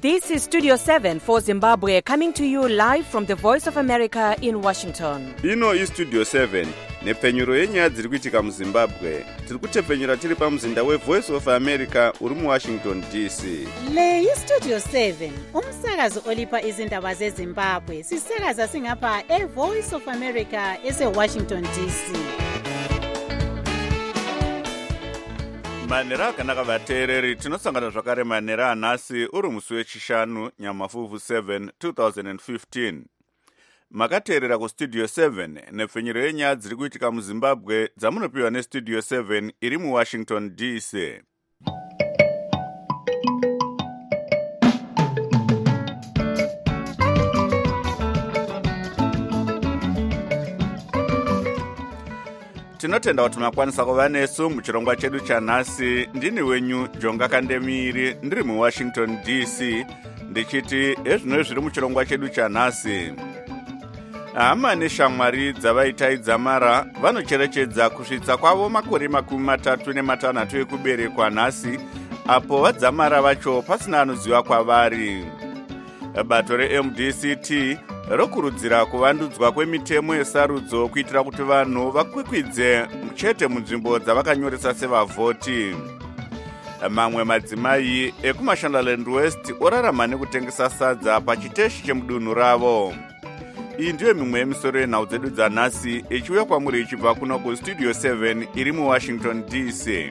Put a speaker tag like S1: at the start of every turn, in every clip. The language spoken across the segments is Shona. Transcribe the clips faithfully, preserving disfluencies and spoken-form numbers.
S1: This is Studio seven for Zimbabwe, coming to you live from the Voice of America in Washington.
S2: Ino is Studio seven, nepfenyuro yenyaya dziri kuitika muZimbabwe. Tiri kutepfenyura tiri pamuzinda weVoice of America uri muWashington D C.
S3: Le yi Studio seven, umsakazo olipa izindaba zeZimbabwe. Sisakaza singapha eVoice of America ese-Washington D C.
S2: Manera akanaka vateereri, tinosangana zvakare manera anhasi uri musi wechishanu Nyamafuvhu seven two thousand fifteen. Makateerera kuStudio seven nepfenyuro yenyaya dziri kuitika muZimbabwe dzamunopiwa neStudio seven iri muWashington D C. Tinotenda kuti makwanisa kuva nesu muchirongwa chedu chanhasi. Ndini wenyu Jonga Kandemiri, ndiri muWashington D C, ndichiti ezvino zviri muchirongwa chedu chanhasi. Hama neshamwari dzavaitaidza mara vanocherechedza kusvitsa kwavo makore makumi matatu nematanhatu ekuberekwa nhasi, apo vadzamara vacho pasina anoziva kwavari. Bato reM D C T rokurudzira kuvandudzwa kwemitemo yesarudzo kuitira kuti vanhu vakwikwidze chete munzvimbo dzavakanyoresa sevavhoti. Mamwe madzimai ekuMashonaland West orarama nekutengesa sadza pachiteshi chemudunhu ravo. Iyi ndiyo mimwe yemisoro yenhau dzedu dzanhasi ichiuya kwamuri ichibva kuno kuStudio seven iri muWashington D C.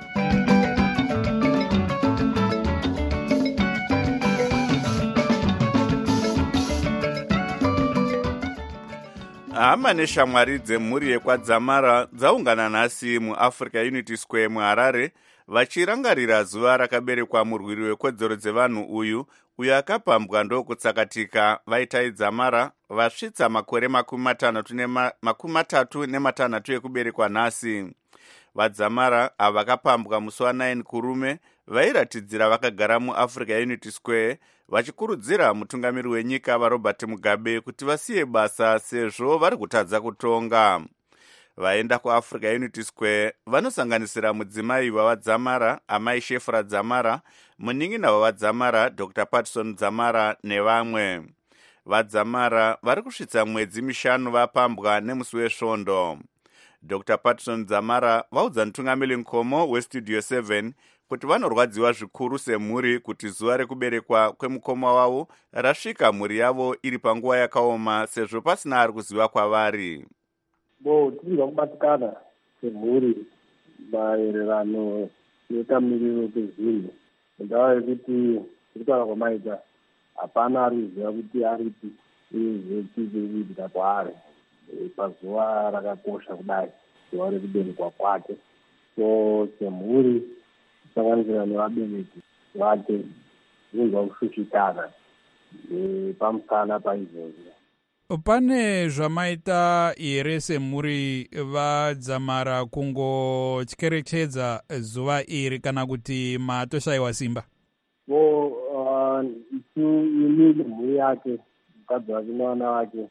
S2: Hama neshamwari dzemhuri yekwadzamara dzaungana nhasi muAfrica Unity Square muHarare vachirangarira zuva rakaberekwa murwiri wekodzero dzevanhu uyu uyo akapambwa ndokutsakatika vaitaidzamara vasvitsa makore makumi matanhatu nema, makumi matatu nematanhatu ekuberekwa nhasi. Vadzamara ava vakapambwa musi wa9 kurume vairatidzira vakagara muAfrica Unity Square vachikurudzira mutungamiri wenyika vaRobert Mugabe kuti vasiye basa sezvo vari kutadza kutonga. Vaenda kuAfrica Unity Square vanosanganisira mudzimai wavadzamara Amai Shefra Dzamara, munin'ina wavadzamara Doctor Patson Dzamara nevamwe. Vadzamara vari kusvitsa mwedzi mishanu vapambwa nemusi wesvondo. Doctor Patson Dzamara vaudza mutungamiri Nkomo weStudio seven kuti vanorwadziwa zvikuru semhuri kuti zuva rekuberekwa kwemukoma wavo rasvika mhuri yavo iri panguva yakaoma sezvo pasina ari kuziva kwavari.
S4: Bo tinoda kubatikana semhuri maererano nekamiriro kezvinhu. Ndaa yekuti kutaura kwamaita hapana ari kuziva kuti aripi uyezve chii kuitika kwaari pazuva rakakosha kudai, zuva rekuberekwa kwake. So semhuri kusanganisira nevabereki vake zvinzwa kushushikana pamusana paizvozvo.
S5: Pane zvamaita here semhuri vadzamara kungotyeretedza zuva iri kana kuti matoshayiwa simba?
S4: Bo isu ini nemhuri yake mukadzi wake nevana vake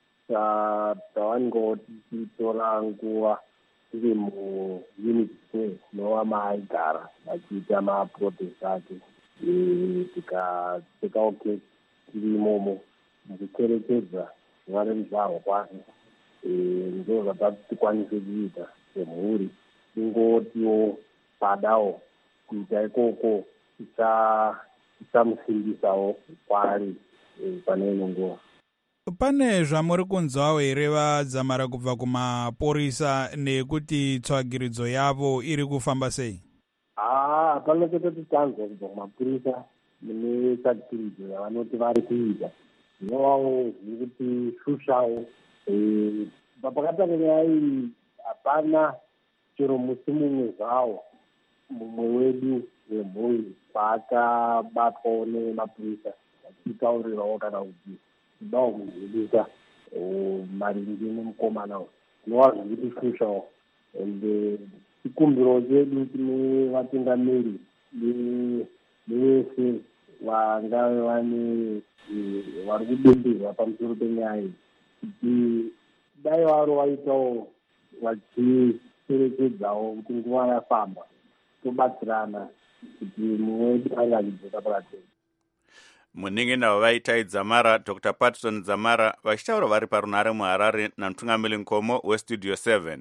S4: tavangotitora nguva tiri muUnity Square nova maaigara achiita maprotest ake, tikapfekawo keki tiri imomo mukucherechedza zuva remuzvarwa kwake. Ndo zvatati tikwanise kuita semhuri, tingotiwo padawo kuita ikoko tichamusimbisawo kwaari pane ino nguva.
S5: Pane zvamuri kunzwawo here vadzamara kubva kumapurisa nekuti tsvagiridzo yavo iri kufamba sei?
S4: Ah, hapana chete titanzwa kubva kumapurisa mune tsvagiridzo yavanoti vari kuita. Zvinovawo zviri kuti shushawo. Pakatanga nyaya iyi hapana chero musi mumwe zvawo mumwe wedu wemhuri paakabatwawo nemapurisa achitaurirawo kana kuti kudawo kuzivisa maringe nemukomana uyu. Zvinova zviri kushushawo. Ende chikumbiro chedu tine vatungamiri nevese vangave vane vari kudembera pamusoro penyaya iyi kuti dai varo vaitawo vachicherekedzawo kuti nguva yafamba tobatsirana kuti mumwe wedu anga achidzoka pakatenda.
S2: munin'ina wavaitai Dzamara Doctor Patson Dzamara vachitaura vari parunare muHarare namutungamiri Nkomo westudio seven.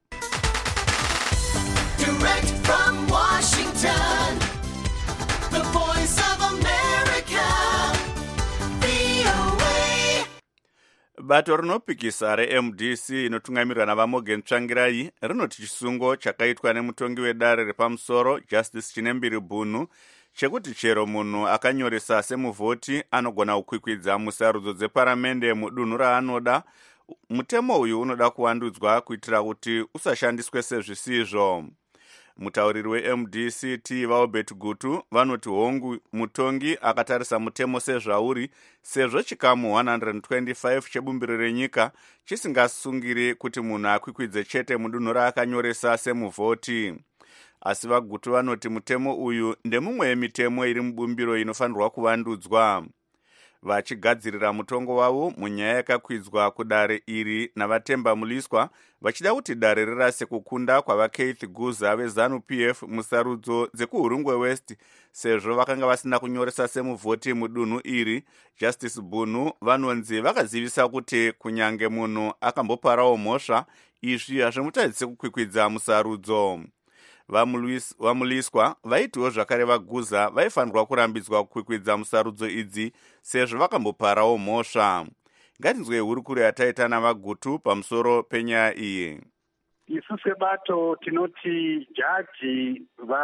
S6: Direct from Washington, the voice of America, V O A.
S2: Bato rinopikisa re-M D C inotungamirwa navaMorgan Tsvangirai rinoti chisungo chakaitwa nemutongi wedare repamusoro Justice Chinembiri Bunu chekuti chero munhu akanyoresa semuvhoti anogona kukwikwidza musarudzo dzeparamende mudunhu raanoda. Mutemo uyu unoda kuvandudzwa kuitira kuti usashandiswe sezvisizvo. Mutauriri we-M D C T Vaobert Gutu vanoti hongu mutongi akatarisa mutemo sezvauri sezvo chikamu one twenty-five chebumbiro renyika chisingasungiri kuti munhu akwikwidze chete mudunhu raakanyoresa semuvhoti. Asi vaGutu vanoti mutemo uyu ndemumwe yemitemo iri mubumbiro inofanirwa kuvandudzwa. Vachigadzirira mutongo wavo munyaya yakakwidzwa kudare iri navaTemba Muliswa vachida kuti dare rirase kukunda kwavaKeith Guza veZanu P F musarudzo dzekuHurungwe West sezvo vakanga vasina kunyoresa semuvhoti mudunhu iri. Justice Bunu vanonzi vakazivisa kuti kunyange munhu akamboparawo mhosva izvi hazvimutadzise kukwikwidza musarudzo. Vamuliswa vaitiwo zvakare vaGuza vaifanirwa kurambidzwa kukwikwidza musarudzo idzi sezvo vakamboparawo mhosva. Ngatinzwe hurukuro yataita navaGutu pamusoro penyaya iyi.
S7: Isu sebato tinoti jaji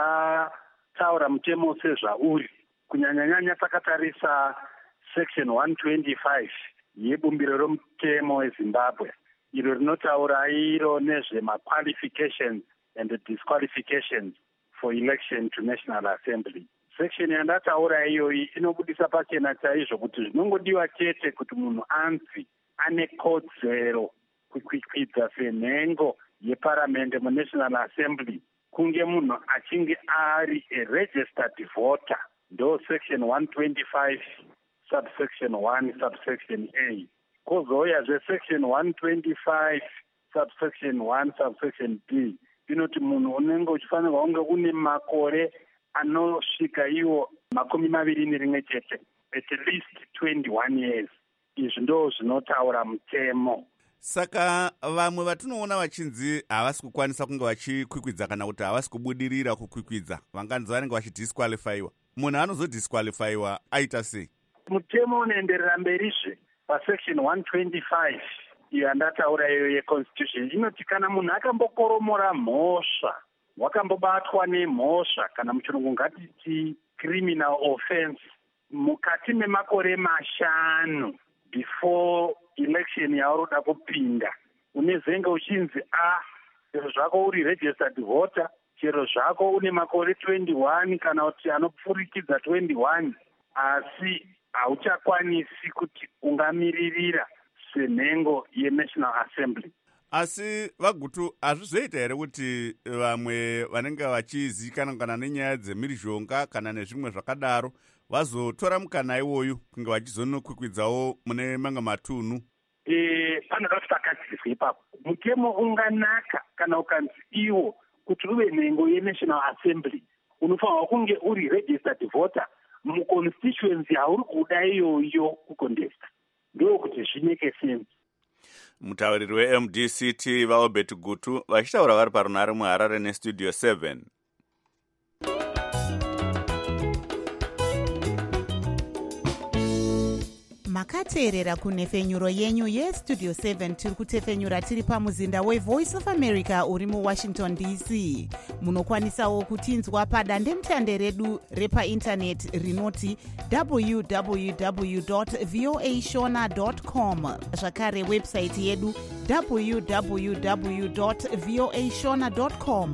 S7: vataura mutemo sezvauri, kunyanyanyanya takatarisa section one twenty-five yebumbiro romutemo weZimbabwe iro rinotaura iro nezvemaqualifications and the disqualifications for election to National Assembly. Section yandataura iyoyi inobudisa pachena chaizvo kuti zvinongodiwa chete kuti munhu anzi ane kodzero kukwikwidza senhengo yeparamende muNational Assembly kunge munhu achinge ari a registered voter. Ndo section one twenty-five subsection one subsection A. Kozouya section one twenty-five subsection one subsection B inoti munhu unenge uchifanirwa kunge une makore anosvika iwo makumi maviri nerimwe chete, at least twenty-one years. Izvi ndo zvinotaura mutemo.
S2: Saka vamwe vatinoona vachinzi havasi kukwanisa kunge vachikwikwidza kana kuti havasi kubudirira kukwikwidza vanganzi vanenge vachidisqualifyiwa. Munhu anozodisqualifyiwa aita sei?
S7: Mutemo unoenderera mberizve pasection one twenty-five iyo andataura iyo yeconstitution inoti kana munhu akambokoromora mhosva, wakambobatwa nemhosva kana muchirungu ngatiti criminal offense mukati memakore mashanu before election yauroda kupinda, unezenge uchinzi a chero zvako uri registered voter, chero zvako une makore twenty-one kana kuti anopfurikidza twenty-one, asi hauchakwanisi kuti ungamiririra senhengo yeNational Assembly.
S2: Asi vaGutu hazvizoita here kuti vamwe vanenge vachizivikanwa kana nenyaya dzemhirizhonga kana nezvimwe zvakadaro vazotora mukana iwoyu kunge vachizonokwikvidzawo mune mamwe matunhu?
S7: E, panoda kuti pakadziswe ipapo. Mutemo unganaka kana ukanzi iwo kuti uve nhengo yeNational Assembly unofanirwa kunge uri registered voter muconstituency hauri kuda iyoyo kucontesta. Ndo kuti zvineke sense.
S2: Mutauriri we-M D C T Vaobert Gutu vachitaura vari parunare muHarare nestudio seven.
S3: Makateerera kunhefenyuro yenyu yestudio seven tiri kutefenyura tiri pamuzinda weVoice of America uri muWashington D C. Munokwanisawo kutinzwa padandemutande redu repaindaneti rinoti w w w dot voa shona dot com, zvakare website yedu w w w dot voa shona dot com.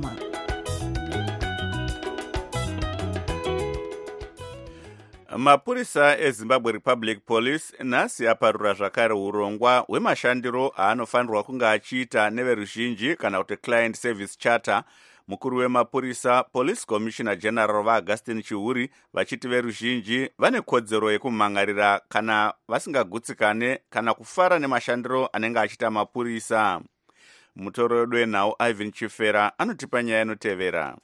S2: Mapurisa eZimbabwe Republic Police nhasi aparura zvakare urongwa hwemashandiro aanofanirwa kunge achiita neveruzhinji kana kuti client service charter. Mukuru wemapurisa Police Commissioner General vaAugustine Chihuri vachiti veruzhinji vane kodzero yekumhangarira kana vasingagutsikane kana kufara nemashandiro anenge achiita mapurisa. Mutoro wedu wenhau Ivan Chifera anotipa nyaya inotevera.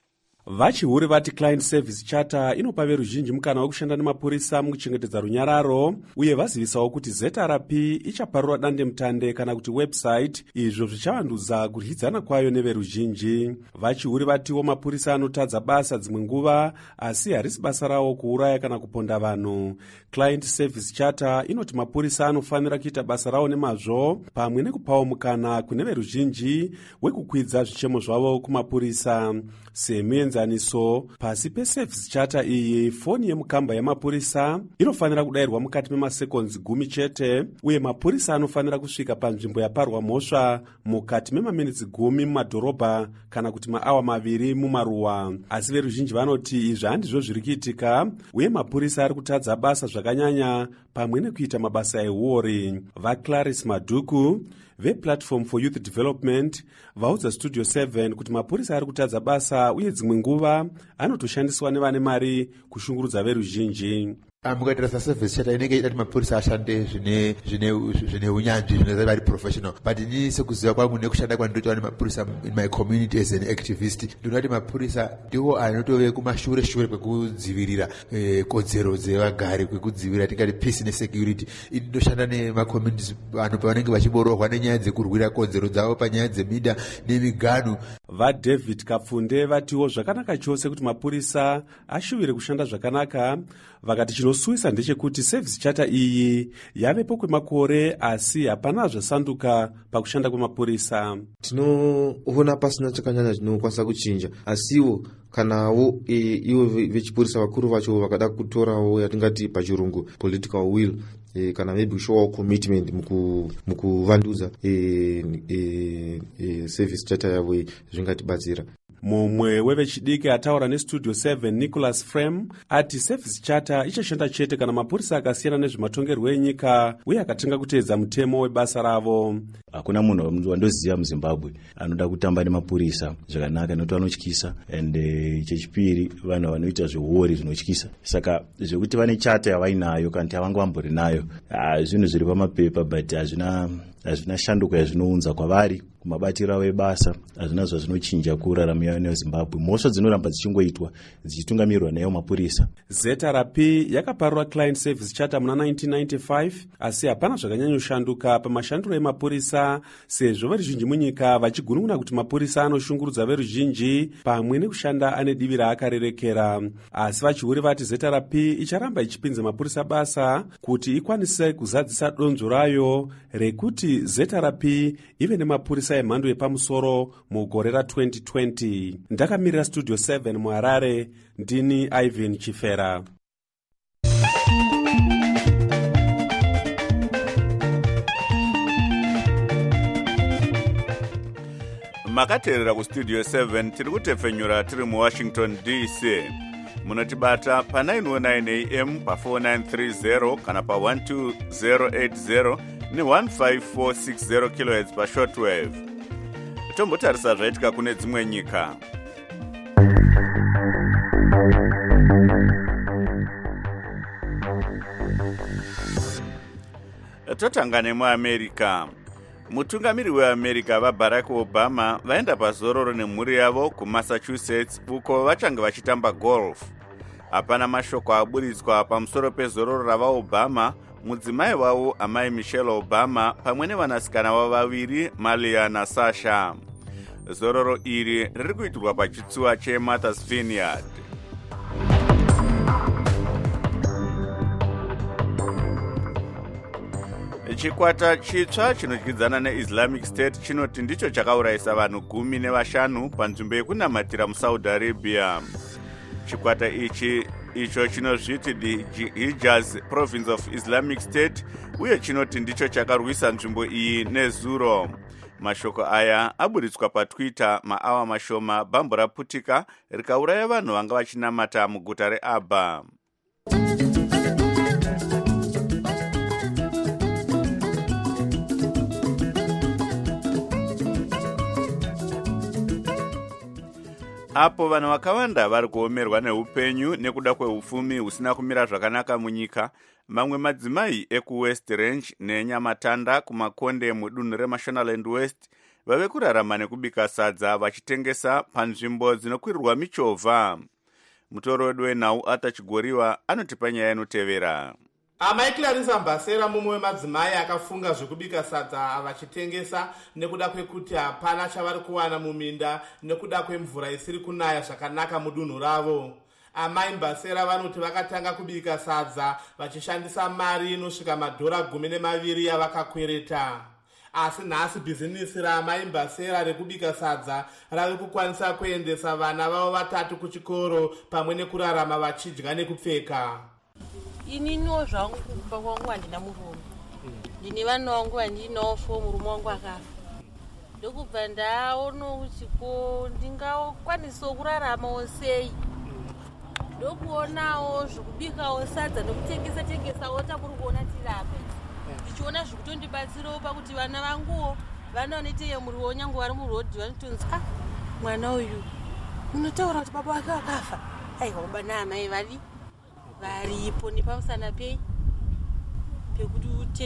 S8: Vachihuri vati Client Service Charter inopa veruzhinji mukana wekushanda nemapurisa mukuchengetedza runyararo, uye vazivisawo kuti Z R P ichaparura dandemutande kana kuti website, izvo zvichavandudza kudyidzana kwayo neveruzhinji. Vachihuri vatiwo mapurisa anotadza basa dzimwe nguva, asi harisi basa rawo kuuraya kana kuponda vanhu. Client Service Charter inoti mapurisa anofanira kuita basa rawo nemazvo, pamwe nekupawo mukana kune veruzhinji wekukwidza zvichemo zvavo kumapurisa. Semuenzaniso, pasi peService Charter iyi, foni yemukamba yamapurisa inofanira kudayirwa mukati memasekonzi gumi chete, uye mapurisa anofanira kusvika panzvimbo yaparwa mhosva mukati memaminitsi gumi mumadhorobha kana kuti maawa maviri mumaruwa. Asi veruzhinji vanoti izvi handizvo zviri kuitika, uye mapurisa ari kutadza basa zvakanyanya pamwe nekuita mabasa ehuori. VaClarice Madhuku vePlatform for Youth Development vaudza Studio seven kuti mapurisa ari kutadza basa, uye dzimwe nguva anotoshandiswa nevane mari kushungurudza veruzhinji.
S9: mukatarisa Service Charter inenge ichida kuti mapurisa ashande zvine zvine zvine unyanzvi, zvine vari professional, but ini sekuziva kwangu nekushanda kwandinoita nemapurisa in my community as an activist, ndinoona kuti mapurisa ndiwo anotove kumashure shure kwekudzivirira eh, kodzero dzevagari, kwekudzivirira tingati peace nesecurity. Ini ndinoshanda nemacommunities vanhu pavanenge vachiborohwa nenyaya dzekurwira kodzero dzavo panyaya dzemida nemiganhu.
S8: VaDavid Kapfunde vatiwo zvakanaka chose kuti mapurisa ashuvire kushanda zvakanaka, vakati chinosuwisa ndechekuti Service Charter iyi yavepo kwemakore asi hapana zvasanduka pakushanda kwemapurisa.
S10: Tinoona pasina chakanyanya chinokwanisa kuchinja, asiwo kanawo e, iwo vechipurisa vakuru vacho vakada kutorawo yatingati pachirungu political will, e, kana maybe show commitment muku mukuvandudza e, e, e, Service Charter yavo zvingatibatsira.
S8: Mumwe wevechidiki ataura neStudio seven Nicholas Frame ati Service Charter ichashanda chete kana mapurisa akasiyana nezvematongerwo enyika uye akatenga kuteedza mutemo webasa ravo.
S11: Hakuna munhu wandoziva muZimbabwe anoda kutamba nemapurisa zvakanaka, nokuti vanotyisa, and chechipiri vanhu vanoita zvehuori zvinotyisa. Saka zvekuti vane charter yavainayo kana kuti havanga vambori nayo, zvinhu zviri pamapepa, but hazvina hazvina shanduko yazvinounza kwavari kumabatiro avo ebasa, hazvina zvazvinochinja kurarama yayo neZimbabwe. Mhosva dzinoramba dzichingoitwa dzichitungamirirwa nayo mapurisa.
S8: Z R P yakaparura Client Service Charter muna nineteen ninety-five, asi hapana zvakanyanyoshanduka pamashandiro emapurisa, sezvo veruzhinji munyika vachigunun'una kuti mapurisa anoshungurudza veruzhinji pamwe nekushanda ane divi raakarerekera. Asi vachihuri vati Z R P icharamba ichipinza mapurisa basa kuti ikwanise kuzadzisa donzvo rayo rekuti Z R P ive nemapurisa emhando yepamusoro mugore ra-twenty twenty. Ndakamirira Studio seven muHarare, ndini Ivan Chifera.
S2: Makateerera kuStudio seven tiri kutefenyura tiri muWashington D C. Munotibata pa nine oh nine A M pa four nine three zero kana pa one two zero eight zero ni one five four six zero kilohertz pa shortwave. Tombotarisa zvaitika kune dzimwe nyika. Totanga nemuAmerica. Mutungamiri weAmerica vaBarack Obama vaenda pazororo nemhuri yavo kuMassachusetts uko vachanga vachitamba golf. Hapana mashoko aburitswa pamusoro pezororo ravaObama, mudzimai wavo amai Michelle Obama pamwe nevanasikana vavo vaviri Malia naSasha. Zororo iri riri kuitirwa pachitsuwa cheMartha's Vineyard. Chikwata chitsva chinodyidzana neIslamic State chinoti ndicho chakaurayisa vanhu gumi nevashanu panzvimbo yekunamatira muSaudi Arabia. Chikwata ichi icho chinozviti the Hijaz Province of Islamic State uye chinoti ndicho chakarwisa nzvimbo iyi nezuro. Mashoko aya aburitswa paTwitter maawa mashoma bambo raputika rikauraya vanhu vanga vachinamata muguta reAbha. Apo vanhu vakawanda vari kuomerwa neupenyu nekuda kweupfumi husina kumira zvakanaka munyika, mamwe madzimai ekuWest Range neNyamatanda kumakonde mudunhu reMashonaland West vave kurarama nekubika sadza vachitengesa panzvimbo dzinokwirirwa michovha. Mutorodwe wenhau Arthur Chigoriwa anotipa nyaya inotevera.
S12: Amai Clarissa Mbasera mumwe wemadzimai akafunga zvekubika sadza vachitengesa nekuda kwekuti hapana chavari kuwana muminda nekuda kwemvura isiri kunaya zvakanaka mudunhu ravo. Amai Mbasera vanoti vakatanga kubika sadza vachishandisa mari inosvika madhora gumi nemaviri yavakakwereta. Asi nhasi bhizinisi raamai Mbasera rekubika sadza rave kukwanisa kuendesa vana vavo vatatu kuchikoro pamwe nekurarama vachidya nekupfeka.
S13: Ininiwo zvangu kuba kwangu handina murume. Ndine vana vangu vandinawo, murume wangu akafa. Ndokubva ndaona kuti ko ndingakwanisawo kuraramawo sei. Ndokuonawo zvekubikawo sadza nekutengesa tengesawo takuri kuona tirape. Ndichiona zvikutondibatsirawo pakuti vana vanguwo vana vanoiteyo muriwo nyange vari murodhi vanotonzi ah mwana uyu unotaura kuti baba wake akafa. Aiwa baba naamai vari varipo nepamusana pei pekuti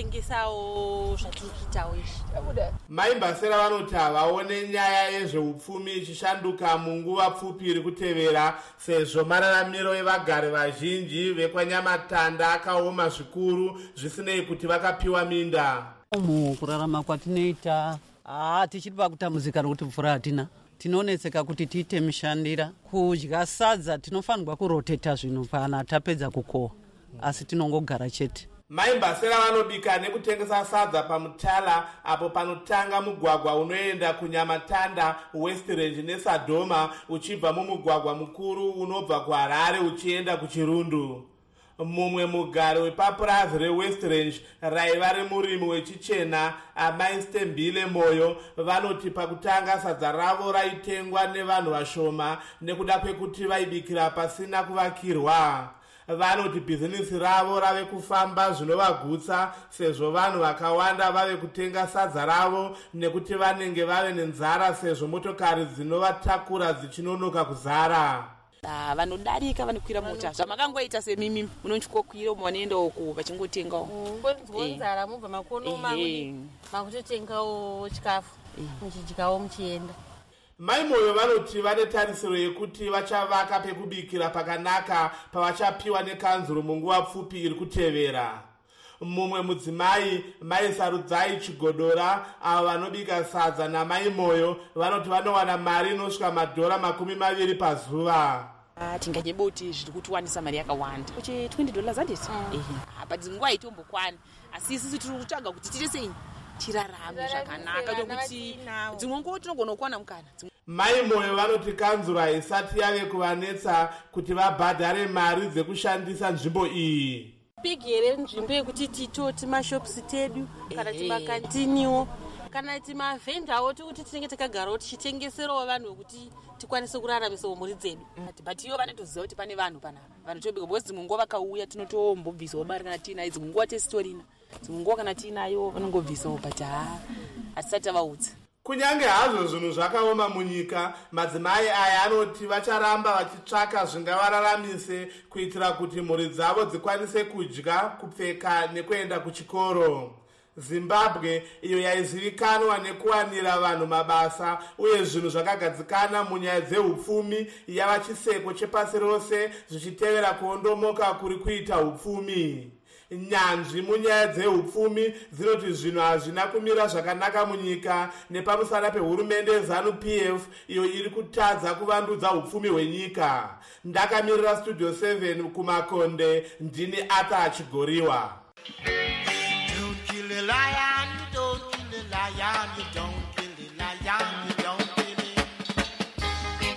S13: utengesawo zvatinoitawo izvi.
S12: Mai Mbasera vanoti havaone nyaya yezveupfumi ichishanduka munguva pfupi iri kutevera sezvo mararamiro evagari vazhinji vekwanyamatanda akaoma zvikuru zvisinei kuti vakapiwa minda.
S14: Mukurarama kwatinoita haa tichiri pakutambudzika nokuti mvura hatina. Tinonetseka kuti tiite mishandira kudya sadza tinofanirwa kuroteta zvinhu kana tapedza kukohwa asi tinongogara chete.
S12: Mai Mbasera vanobika nekutengesa sadza pamutala apo panotanga mugwagwa unoenda kunyamatanda West Range neSadoma uchibva mumugwagwa mukuru unobva kuHarare uchienda kuChirundu. Mumwe mugari wepapurazi reWest Range raiva remurimi wechichena Amai Stembile Moyo vanoti pakutanga sadza ravo raitengwa nevanhu vashoma nekuda kwekuti vaibikira pasina kuvakirwa. Vanoti bhizinisi ravo rave kufamba zvinovagutsa sezvo vanhu vakawanda vave kutenga sadza ravo nekuti vanenge vave nenzara sezvo motokari dzinovatakura dzichinonoka kuzara.
S15: Ah, vanodarika vanokwira mota zvamakangoita semimi munonchikokwira umwe vanoenda uku vachingotengawo
S13: nzara mubva makono mamwe makutotengawo chikafu muchidyawo muchienda.
S12: Mai Moyo vanoti vane tarisiro yekuti vachavaka pekubikira pakanaka pavachapiwa nekanzuro munguva pfupi iri kutevera. Mumwe mudzimai Mai Sarudzai Chigodora avo vanobika sadza naMai Moyo vanoti vanowana mari inosvika madhora makumi maviri pazuva.
S15: Tinganyebe kuti zviri kutiwanisa mari yakawanda uche twenty dollars handiti but nguva haitombokwana asi isusu tiri kutsvaga kuti tiite sei tirarame zvakanaka tokuti dzimwe nguva tinogona kuwana mukana.
S12: Mai Moyo vanoti kanzuro haisati yave kuvanetsa kuti vabhadhare mari dzekushandisa nzvimbo iyi.
S13: Big here nzvimbo yekuti titoti mashopusi tedu kana timakantiniwo kana timavhendawo tokuti tinenge takagarawo tichitengeserawo vanhu vekuti tikwanise kuraramisawo mhuri dzedu. But ivo vanotoziva kuti pane vanhu panapa vanotobika because dzimwe nguva vakauya tinotombobvisawo mari kana tiinayo, dzimwe nguva tesitorina, dzimwe nguva kana tiinayo vanongobvisawo but haa hatisati tavaudza.
S12: Kunyange hazvo zvinhu zvakaoma munyika, madzimai aya anoti vacharamba vachitsvaka zvingavararamise kuitira kuti mhuri dzavo dzikwanise kudya, kupfeka nekuenda kuchikoro. Zimbabwe iyo yaizivikanwa nekuwanira vanhu mabasa uye zvinhu zvakagadzikana munyaya dzeupfumi yava chiseko chepasi rose zvichitevera kuondomoka kuri kuita upfumi. Nyanzvi munyaya dzeupfumi dzinoti zvinhu hazvina kumira zvakanaka munyika nepamusana pehurumende ZANU P F iyo iri kutadza kuvandudza upfumi hwenyika. Ndakamirira Studio seven kumakonde, ndini Arthur Chigoriwa.
S6: Don't kill the lion, you don't kill the lion, you don't kill the lion, you don't kill it.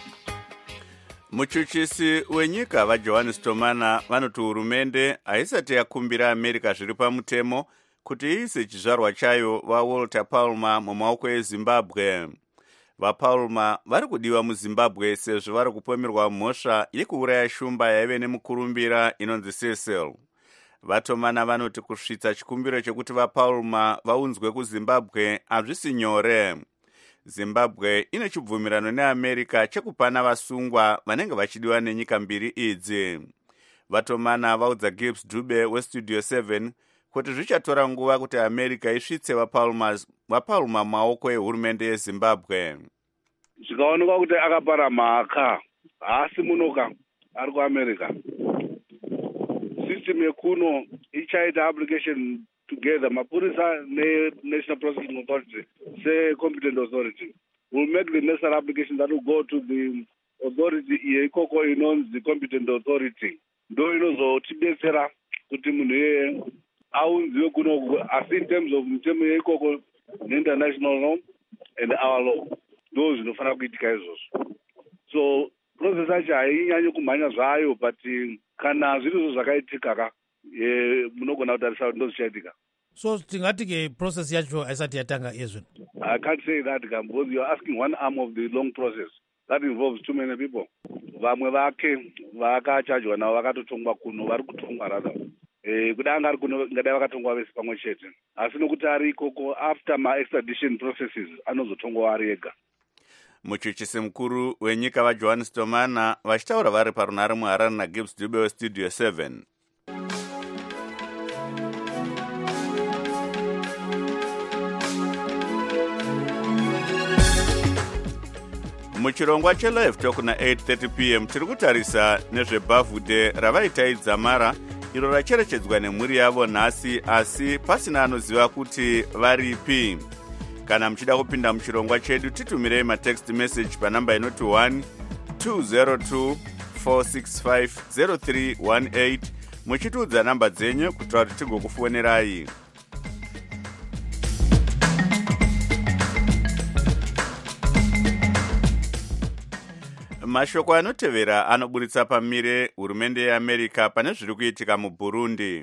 S2: Muchuchisi wenyika vaJohannes Tomana vanoti hurumende haisati yakumbira America zviri pamutemo kuti iise chizvarwa chayo vaWalter Palmer mumaoko eZimbabwe. VaPalmer vari kudiwa muZimbabwe sezvo vari kupomerwa mhosva yekuuraya shumba yaive nemukurumbira inonzi Cecil. VaTomana vanoti kusvitsa chikumbiro chekuti vaPalmer vaunzwe kuZimbabwe hazvisi nyore. Zimbabwe ine chibvumirano neAmerica chekupana vasungwa vanenge vachidiwa nenyika mbiri idzi. VaTomana vaudza Gibbs Dube weStudio seven kuti zvichatora nguva kuti america isvitse vapaluma maoko ehurumende yezimbabwe.
S16: Zvikaonekwa kuti akapara mhaka haasimunoka ari kuamerica, system yekuno ichaita application together, mapurisa ne-National Prosecuting Authority, say competent authority, will make the necessary application that will go to the authority yeikoko inonzi the competent authority. Ndo inozotidetsera kuti munhu iyeye aunziwe kuno, asi in terms of mitemo yeikoko ne-international law and our law, ndo zvinofanira kuitika izvozvo. So process yacho hainyanyi kumhanya zvayo, but kana zvirizvo zvakaitika ka munogona kutarisa kuti ndo zvichaitika.
S17: So tingati ke process yacho haisati yatanga izvo.
S16: I can't say that because you are asking one arm of the long process that involves too many people. Vamwe vake vakachajwa navo vakatotongwa kuno, vari kutongwa rada eh kuda anga ari kuno ngadai vakatongwa vese pamwe chete, asi nokuti ari ikoko after ma extradition processes anozotongwa ari ega.
S2: Muchuchisi mukuru wenyika vaJohannes Tomana vachitaura vari parunhare muHarare naGibbs Dube weStudio seven. Muchirongwa chelive talk na eight thirty p m tiri kutarisa nezvebhavhude ravaitaidza mara iro racherechedzwa nemhuri yavo nhasi, asi pasina anoziva kuti varipi. Kana muchida kupinda muchirongwa chedu titumirei matext message panamba inoti one two zero two four six five zero three one eight muchitiudza namba dzenyu kuitira kuti tigokufonerai. Mashoko anotevera anoburitsa pamire hurumende yeAmerica pane zviri kuitika muBurundi.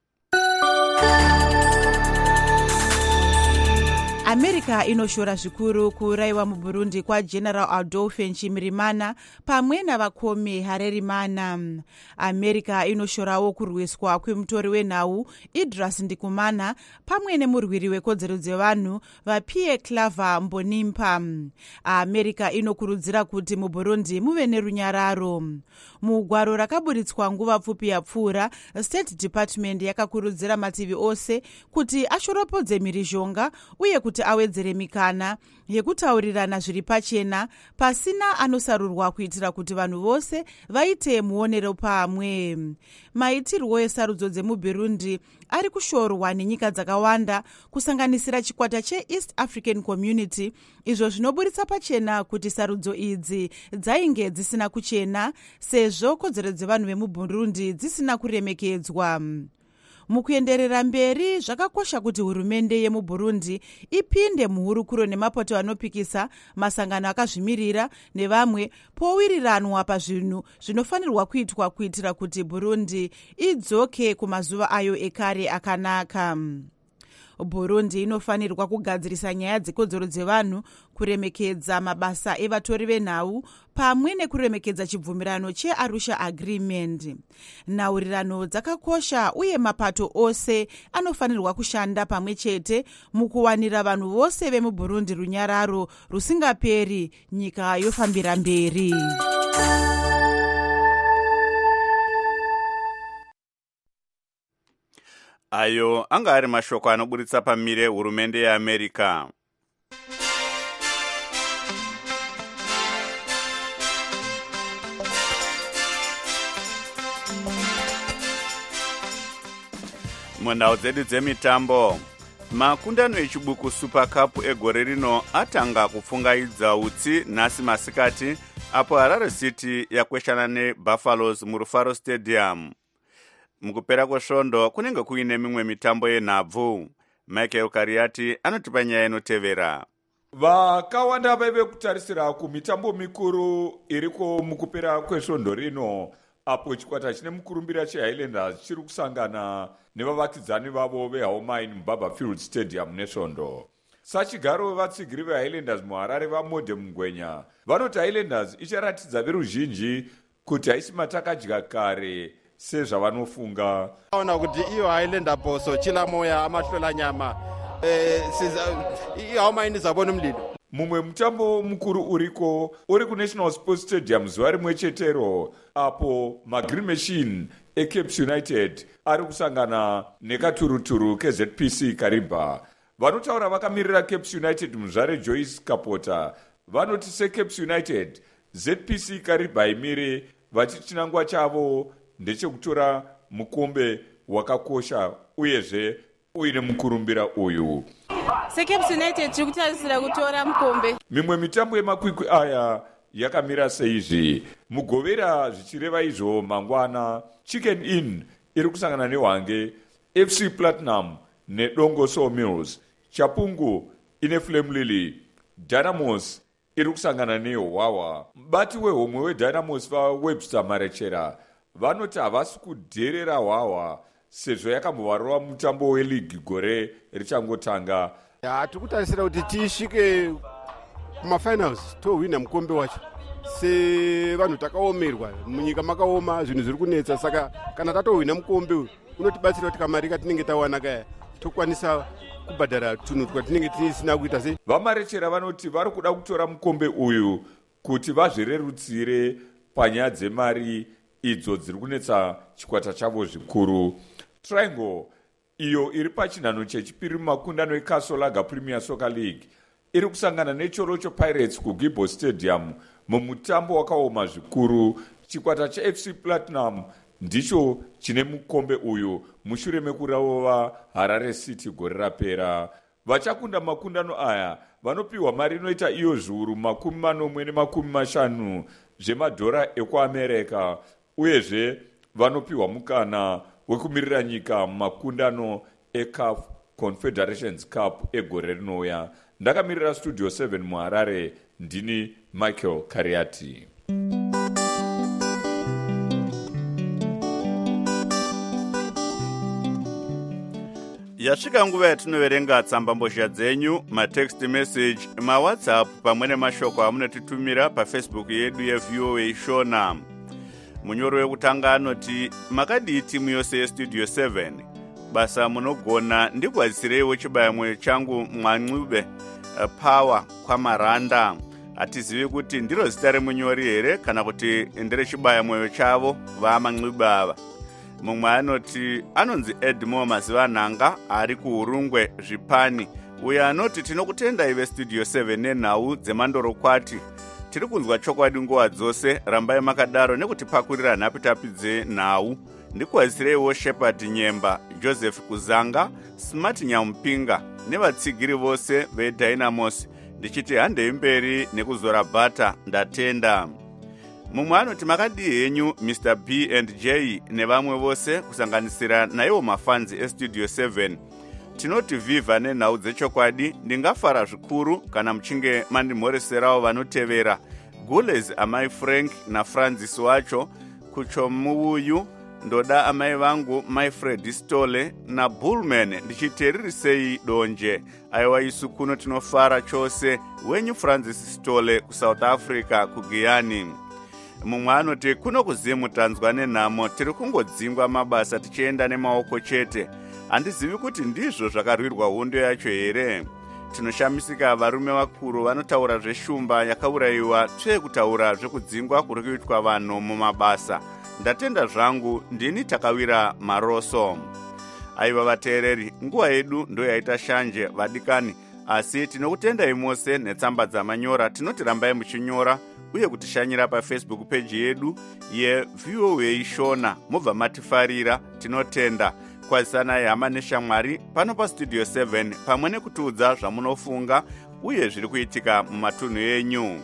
S3: America inoshora zvikuru kuurayiwa muBurundi kwaGeneral Adolphe Nshimirimana pamwe navakomi Harerimana. America inoshorawo kurwiswa kwemutori wenhau Idris Ndikumana pamwe nemurwiri wekodzero dzevanhu vaPierre Claver Mbonimpa. America inokurudzira kuti muBurundi muve nerunyararo. Mugwaro rakaburitswa nguva pfupi yapfuura, State Department yakakurudzira mativi ose kuti ashoropodze mhirizhonga uye kuti awedzere mikana yekutaurirana zviri pachena pasina anosarurwa kuitira kuti vanhu vose vaite muonero pamwe. Maitirwo esarudzo dzemuBurundi ari kushorwa nenyika dzakawanda kusanganisira chikwata cheEast African Community, izvo zvinoburitsa pachena kuti sarudzo idzi dzainge dzisina kuchena sezvo kodzero dzevanhu vemuBurundi dzisina kuremekedzwa. Mukuenderera mberi, zvakakosha kuti hurumende yemuBurundi ipinde muhurukuro nemapoto anopikisa masangano akazvimirira nevamwe powiriranwa pazvinhu zvinofanirwa kuitwa kuitira kuti Burundi idzoke kumazuva ayo ekare akanaka. Burundi inofanirwa kugadzirisa nyaya dzekodzero dzevanhu, kuremekedza mabasa evatori venhau pamwe nekuremekedza chibvumirano cheArusha Agreement. Nhaurirano dzakakosha uye mapato ose anofanirwa kushanda pamwe chete mukuwanira vanhu vose vemuBurundi runyararo rusingaperi, nyika yofambira mberi.
S2: Ayo anga ari mashoko anoburitsa pamire hurumende yeAmerica. Mundau dzedu dzemitambo, makundano echibuku Super Cup egore rino atanga kupfungaidza utsi nhasi masikati apo Harare City yakweshana neBuffaloes muRufaro Stadium. Mukupera kwesvondo kunenge kuine mimwe mitambo yenhabvu. Michael Kariati anotipa nyaya inotevera.
S18: Vakawanda vaive kutarisira kumitambo mikuru iriko mukupera kwesvondo rino, apo chikwata chine mukurumbira cheHighlanders chiri kusangana nevavakidzani vavo veHaumine muBaba Field Stadium nesvondo. Sachigaro vevatsigiri veHighlanders muHarare vaModhe Mungwenya vanoti Highlanders icharatidza veruzhinji kuti haisi matakadya kare sezvavanofunga.
S19: Ona kuti iyo Highlander boso chila moya amahlola nyama eh siza iHaumine zabona umlilo.
S18: Mumwe mutambo mukuru uriko uri kuNational Sports Stadium zuva rimwe chetero apo maGreen Machine eCapes United ari kusangana nekaturuturu keZ P C Kariba. Vanotaura vakamirira Capes United muzvare Joyce Kapota vanoti seCapes United Z P C Kariba imire vachiti chinangwa chavo ndechekutora mukombe wakakosha uyezve uine mukurumbira uyu.
S13: seCapes United tiri kutarisira kutora mukombe.
S18: Mimwe mitambo yemakwikwi aya yakamira seizvi. Mugovera zvichireva izvo mangwana Chicken Inn iri kusangana neHwange, F C Platinum neDongo Sawmills, Chapungu ine Flame Lily, Dynamos iri kusangana neHwawa. Mubati wehomwe weDynamos vaWebster Marechera vanoti havasi kudherera Hwawa sezvo yakambovarova mutambo weligi gore richangotanga.
S19: Tiri kutarisira kuti tisvike kumafinals tohwina mukombe wacho. Sevanhu takaomerwa munyika makaoma zvinhu zviri kunetsa, saka kana tatohwina mukombe unotibatsira kuti kamari katinenge tawana kaya tokwanisa kubhadhara tunhu twatinenge tisina kuita sei.
S18: Vamarechera vanoti vari kuda kutora mukombe uyu kuti vazvirerutsire panyaya dzemari idzo dziri kunetsa chikwata chavo zvikuru. Triangle iyo iri pachinhano chechipiri mumakundano eCastle Premier Soccer League iri kusangana neChorocho Pirates kuGibo Stadium mumutambo wakaoma zvikuru. Chikwata cheF C Platinum ndicho chine mukombe uyu mushure mekurova Harare City gore rapera. Vachakunda makundano aya vanopiwa mari inoita iyo zviuru makumi manomwe nemakumi mashanu zvemadhora ekuAmerica uyezve vanopiwa mukana wekumirira nyika makundano eCAF Confederations Cup egore rinouya. Ndakamirira Studio seven muHarare, ndini Michael Kariati.
S2: Yasvika nguva yatinoverenga tsambambozha dzenyu, matext message, mawhatsapp pamwe nemashoko amunotitumira paFacebook yedu yeV O A Shona. Munyoro wekutanga anoti makadii timu yose yeStudio seven. Basa munogona ndigwazireiwo chibayamwe changu Mwanxube Power kwaMaranda. Hatizivi kuti ndiro zita remunyori here kana kuti ndere chibayamweyo chavo vaManxube ava. Mumwe anoti anonzi Edmo Mazivanhanga ari kuHurungwe Zvipani. Uye anoti tinokutenda ive Studio seven nenhau dzemandorokwati. Tiri kunzwa chokwadi nguva dzose, rambai makadaro nekutipakurira nhapitapi dzenhau. Ndikuwazireiwo Shepherd Nyemba, Joseph Kuzanga, Smart Nyamupinga nevatsigiri vose veDynamos. Ndichiti handei mberi nekuzora bhata, ndatenda. Mumwe anoti makadii henyu Mister B and J nevamwe vose kusanganisira naiwo mafanzi eStudio seven. Tinoti vivha nenhau dzechokwadi, ndingafara zvikuru kana muchinge mandimhoreserawo vanotevera. Gules amai Frank naFrancis wacho, kuchomuuyu ndoda amai vangu myfred Stole na Bullman ndichitererisei donje. Aiwa isu kuno tinofara chose, wenyu Francis Stole kuSouth Africa kuGiyani. Mumwe anoti kuno kuzimu tanzwa nenhamo, tiri kungodzingwa mabasa tichienda nemaoko chete. Handizivi kuti ndizvo zvakarwirwa hondo yacho here. Tinoshamisika varume vakuru vanotaura zveshumba yakaurayiwa tsve kutaura zvekudzingwa kuri kuitwa vanhu mumabasa. Ndatenda zvangu, ndini Takawira Maroso. Aiva vateereri, nguva yedu ndo yaita shanje vadikani, asi tinokutendai mose netsamba dzamanyora. Tinoti rambai muchinyora uye kutishanyira paFacebook page yedu yeV O A Shona. Mubva matifarira, tinotenda. Kwazisana hama neshamwari pano paStudio seven pamwe nekutiudza zvamunofunga uye zviri kuitika mumatunhu enyu.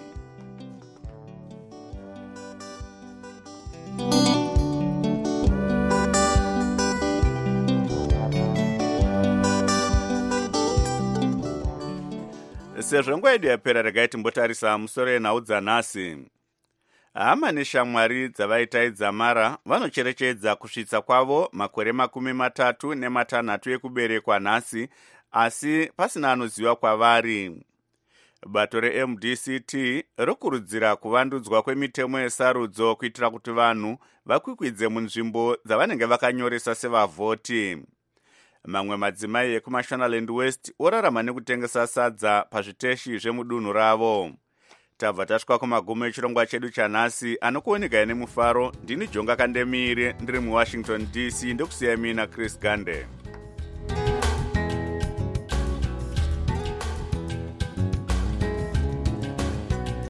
S2: Sezvo nguva yedu yapera, regai timbotarisa musoro yenhau dzanhasi. Hama neshamwari dzavaitaidza mara vanocherechedza kusvitsa kwavo makore makumi matatu nematanhatu ekuberekwa nhasi, asi pasina anoziva kwavari. Bato reM D C T rokurudzira kuvandudzwa kwemitemo yesarudzo kuitira kuti vanhu vakwikwidze munzvimbo dzavanenge vakanyoresa sevavhoti. Mamwe madzimai ekuMashonaland West orarama nekutengesa sadza pazviteshi zvemudunhu ravo. tabva tasvika kumagumo echirongwa chedu chanhasi anokuonekai nemufaro. Ndini Jonga Kandemire ndiri muwashington D C ndokusiyai mina Chris Gande.